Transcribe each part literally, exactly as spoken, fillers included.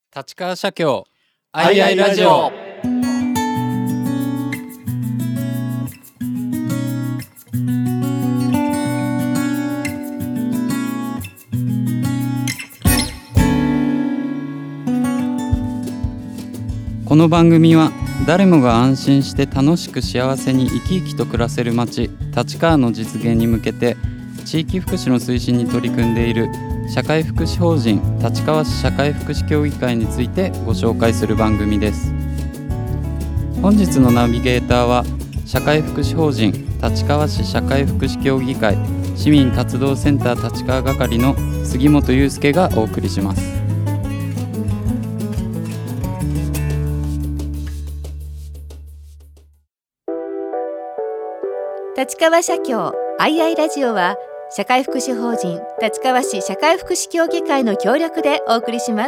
立川社協アイアイラジオ。この番組は誰もが安心して楽しく幸せに生き生きと暮らせる街立川の実現に向けて地域福祉の推進に取り組んでいる社会福祉法人立川市社会福祉協議会についてご紹介する番組です。本日のナビゲーターは社会福祉法人立川市社会福祉協議会市民活動センター立川係の杉本裕介がお送りします。 立川社協アイアイラジオは社会福祉法人立川市社会福祉協議会の協力でお送りします。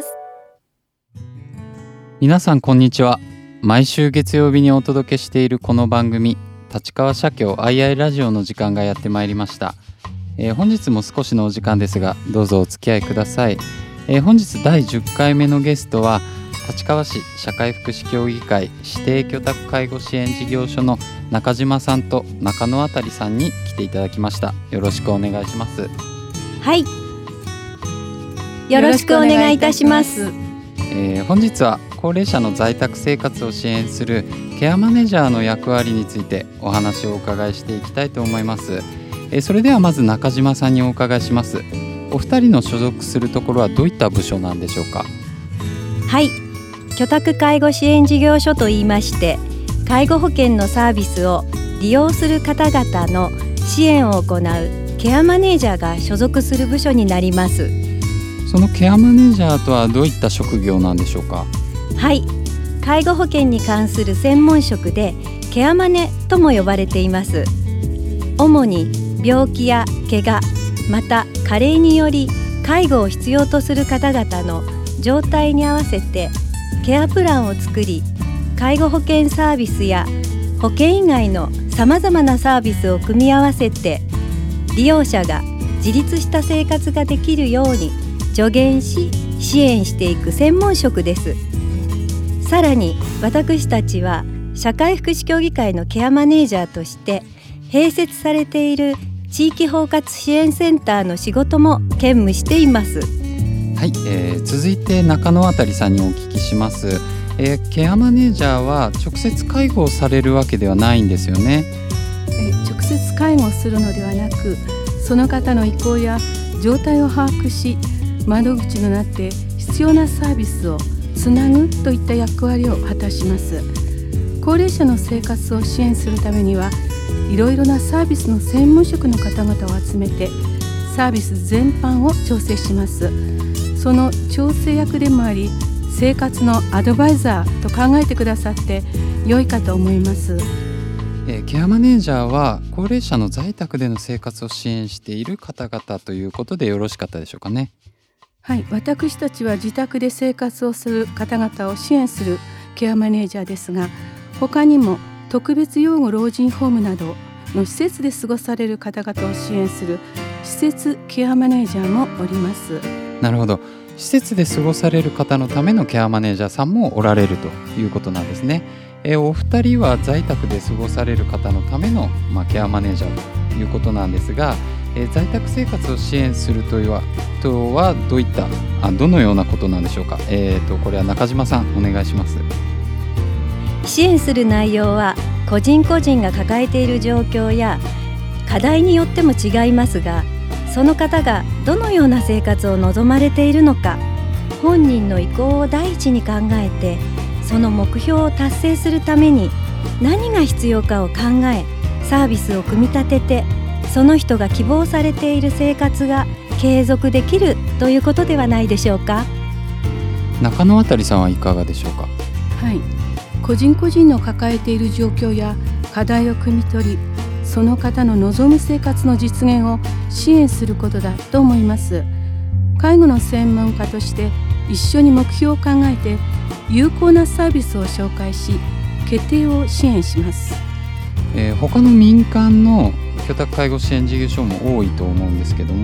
皆さんこんにちは。毎週月曜日にお届けしているこの番組立川社協アイアイラジオの時間がやってまいりました。えー、本日も少しのお時間ですがどうぞお付き合いください。えー、本日だいじゅっかいめのゲストは立川市社会福祉協議会指定居宅介護支援事業所の中島さんと中野あたりさんに来ていただきました。よろしくお願いします。 はい、よろしくお願いいたします。 えー、本日は高齢者の在宅生活を支援するケアマネージャーの役割についてお話をお伺いしていきたいと思います。えー、それではまず中島さんにお伺いします。お二人の所属するところはどういった部署なんでしょうか？ はい、居宅介護支援事業所といいまして介護保険のサービスを利用する方々の支援を行うケアマネージャーが所属する部署になります。 そのケアマネージャーとはどういった職業なんでしょうか？ はい、介護保険に関する専門職でケアマネとも呼ばれています。主に病気や怪我また加齢により介護を必要とする方々の状態に合わせてケアプランを作り介護保険サービスや保険以外のさまざまなサービスを組み合わせて利用者が自立した生活ができるように助言し支援していく専門職です。さらに私たちは社会福祉協議会のケアマネージャーとして併設されている地域包括支援センターの仕事も兼務しています。 はい、えー、続いて中野あたりさんにお聞きします。えー、ケアマネージャーは直接介護をされるわけではないんですよね？ えー、直接介護をするのではなくその方の意向や状態を把握し窓口となって必要なサービスをつなぐといった役割を果たします。高齢者の生活を支援するためにはいろいろなサービスの専門職の方々を集めてサービス全般を調整します。その調整役でもあり生活のアドバイザーと考えてくださって良いかと思います。 えー、ケアマネージャーは高齢者の在宅での生活を支援している方々ということでよろしかったでしょうかね？ はい、私たちは自宅で生活をする方々を支援するケアマネージャーですが他にも特別養護老人ホームなどの施設で過ごされる方々を支援する施設ケアマネージャーもおります。 なるほど。施設で過ごされる方のためのケアマネージャーさんもおられるということなんですね。えー、お二人は在宅で過ごされる方のための、まあ、ケアマネージャーということなんですが、えー、在宅生活を支援するというは、とはどういったあどのようなことなんでしょうか？えー、とこれは中島さんお願いします。 支援する内容は個人個人が抱えている状況や課題によっても違いますがその方がどのような生活を望まれているのか本人の意向を第一に考えてその目標を達成するために何が必要かを考えサービスを組み立ててその人が希望されている生活が継続できるということではないでしょうか？ 中野あたりさんはいかがでしょうか？ はい、個人個人の抱えている状況や課題を汲み取りその方の望む生活の実現を支援することだと思います。介護の専門家として一緒に目標を考えて有効なサービスを紹介し決定を支援します。 えー、他の民間の居宅介護支援事業所も多いと思うんですけども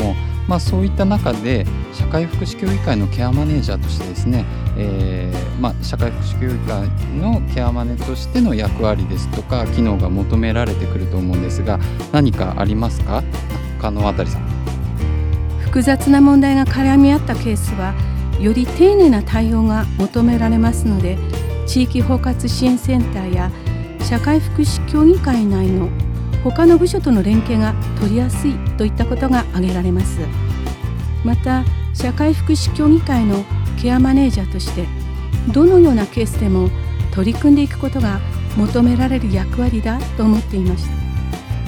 まあ、そういった中で社会福祉協議会のケアマネージャーとしてですね、えーまあ、社会福祉協議会のケアマネとしての役割ですとか機能が求められてくると思うんですが、何かありますか？中野渡さん。 複雑な問題が絡み合ったケースはより丁寧な対応が求められますので、地域包括支援センターや社会福祉協議会内の他の部署との連携が取りやすいといったことが挙げられます。また社会福祉協議会のケアマネージャーとしてどのようなケースでも取り組んでいくことが求められる役割だと思っていました。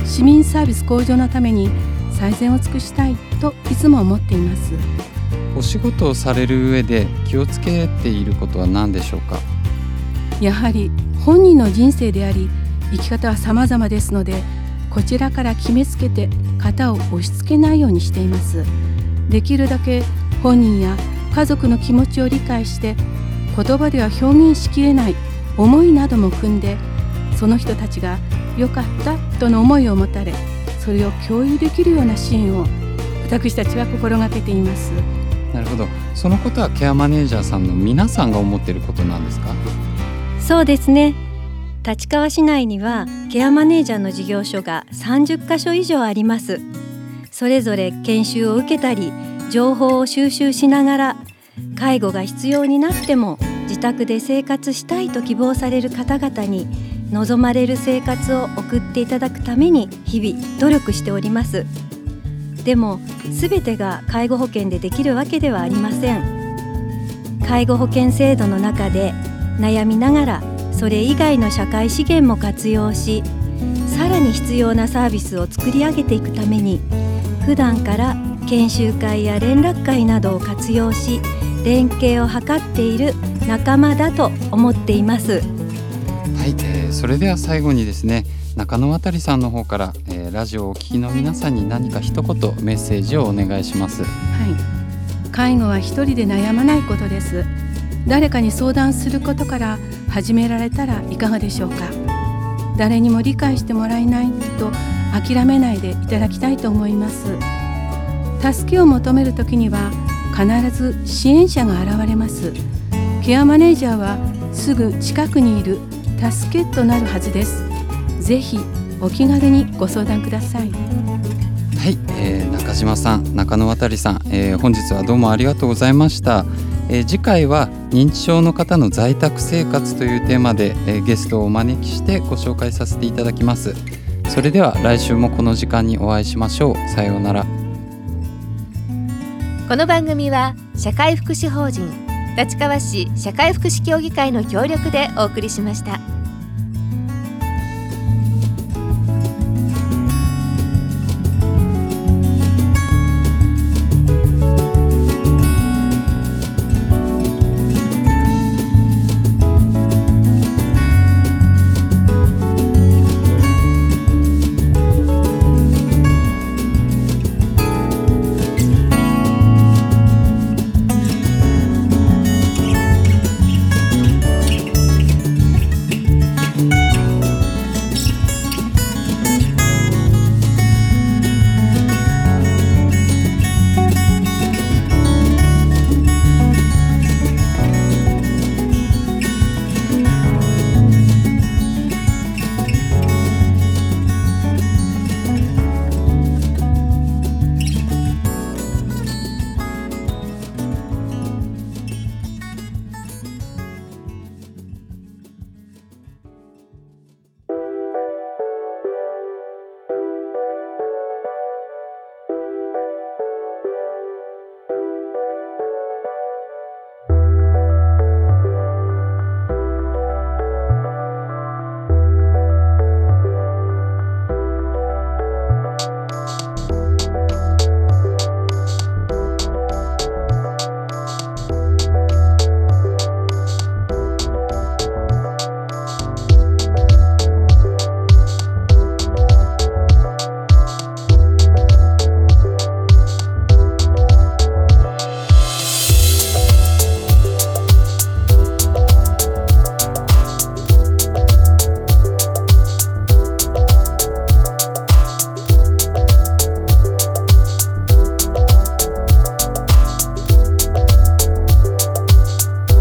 市民サービス向上のために最善を尽くしたいといつも思っています。 お仕事をされる上で気をつけていることは何でしょうか？ やはり本人の人生であり生き方は様々ですので、こちらから決めつけて型を押し付けないようにしています。できるだけ本人や家族の気持ちを理解して、言葉では表現しきれない思いなども組んで、その人たちが良かったとの思いを持たれ、それを共有できるような支援を私たちは心がけています。 なるほど。そのことはケアマネージャーさんの皆さんが思っていることなんですか？ そうですね。立川市内にはケアマネージャーの事業所がさんじゅっかしょ以上あります。それぞれ研修を受けたり情報を収集しながら、介護が必要になっても自宅で生活したいと希望される方々に望まれる生活を送っていただくために日々努力しております。でも全てが介護保険でできるわけではありません。介護保険制度の中で悩みながらそれ以外の社会資源も活用し、さらに必要なサービスを作り上げていくために、普段から研修会や連絡会などを活用し連携を図っている仲間だと思っています。 はい、えー、それでは最後にですね、中野渡さんの方から、えー、ラジオをお聞きの皆さんに何か一言メッセージをお願いします。 はい、介護は一人で悩まないことです。誰かに相談することから始められたらいかがでしょうか。誰にも理解してもらえないと諦めないでいただきたいと思います。助けを求めるときには必ず支援者が現れます。ケアマネージャーはすぐ近くにいる助けとなるはずです。ぜひお気軽にご相談ください。 はい、えー、中島さん、中野渡さん、えー、本日はどうもありがとうございました。えー、次回は認知症の方の在宅生活というテーマで、えー、ゲストをお招きしてご紹介させていただきます。それでは来週もこの時間にお会いしましょう。さようなら。 この番組は社会福祉法人立川市社会福祉協議会の協力でお送りしました。